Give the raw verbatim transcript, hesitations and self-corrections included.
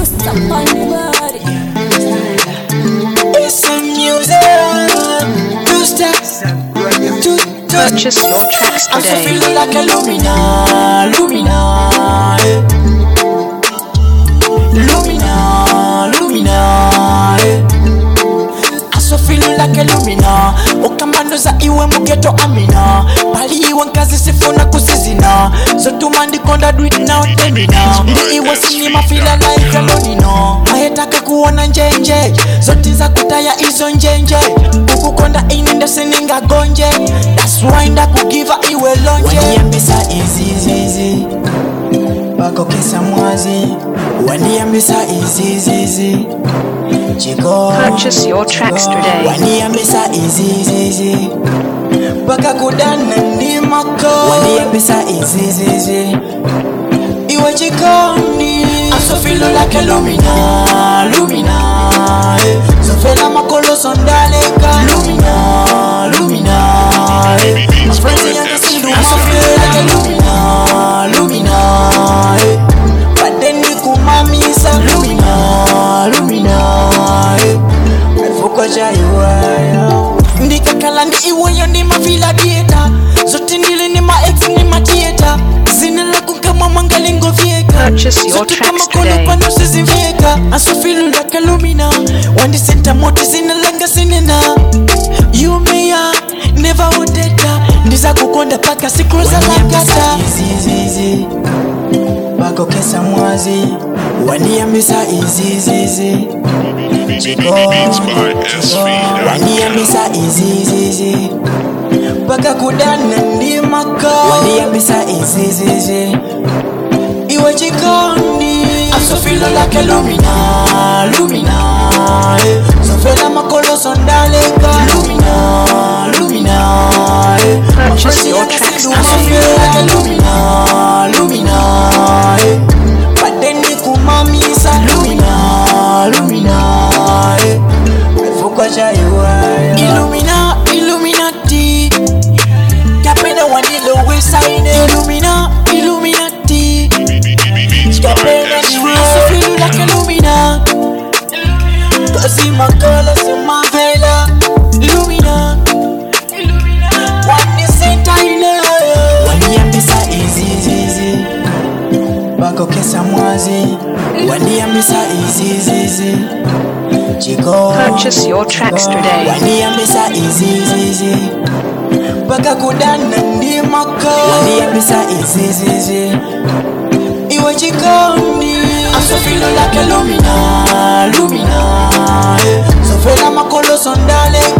stop on the body. It's a music. Two steps. Two, two. Purchase your tracks I'm so today. feeling like a Lumina, Lumina, eh. Lumina, Lumina, eh. I'm so feeling like a Lumina. Okamano za iwe mugeto amina. Pali iwe nkazi sifuna kusizina. So tumandi konda do it now temina. Ndi iwe sinima fila like a lonino. Mahetaka kuona njenje. Zoti za kutaya izo njenje. Kukukonda ininda sininga gonje. That's why nda kugiva iwe lonje. Waniambisa easy easy easy. Bako kesa mwazi. Waniambisa easy easy easy. Chico, Purchase your tracks today. waniambisa easy easy easy. Baka kudana ndi mako. Waniambisa easy easy easy. Iwe chikondi. I'm so feeling like a Lumina, Lumina, eh. So feel makolo sondaleka. Lumina, Lumina, eh. My friends in the city, I'm so feeling like a Lumina, Lumina, eh. But then you kumamisa. Lumina, Lumina, eh. Mefuko cha iwaya. Ndikakala ndi iweyo ni mafila dieta. Zote ndile ni ma ex ni ma theater. Zina lagu kama mangalingo vieka. Purchase your tracks today. I'm so feeling like a Lumina. When the center moti zina langa sinena. You me ya never wanted her. Ndiza kukonda paka sikruza lakata. Easy easy easy. Bako kesa mwazi. Waniambisa easy easy easy. Chico, waniambisa easy easy easy. Baka kudana ndi mako. Waniambisa easy easy easy. Iwe chikondi. I'm so feeling like a Lumina, Lumina, eh. So feel makolo sondaleka. Lumina, Lumina, eh. Purchase your tracks I'm so feeling like a Lumina, Lumina, eh. But then you kumamisa. Lumina, Lumina, eh. Mefuko cha iwaya. Illumina, Illuminati. Kapena wanilo weside. Illumina, Illuminati. Kapena niwe. I'm so feeling like a Lumina. Cause my colors in my vela. Lumina. One is in China. Waniambisa easy easy easy. Bako kesa mwazi. Waniambisa easy easy easy. Chico, Purchase your tracks today. waniambisa easy easy easy. Baka kudana ndi mako. Waniambisa easy easy easy. Iwe chikondi. I'm so feeling like a Lumina, Lumina, eh. So feel makolo sondale.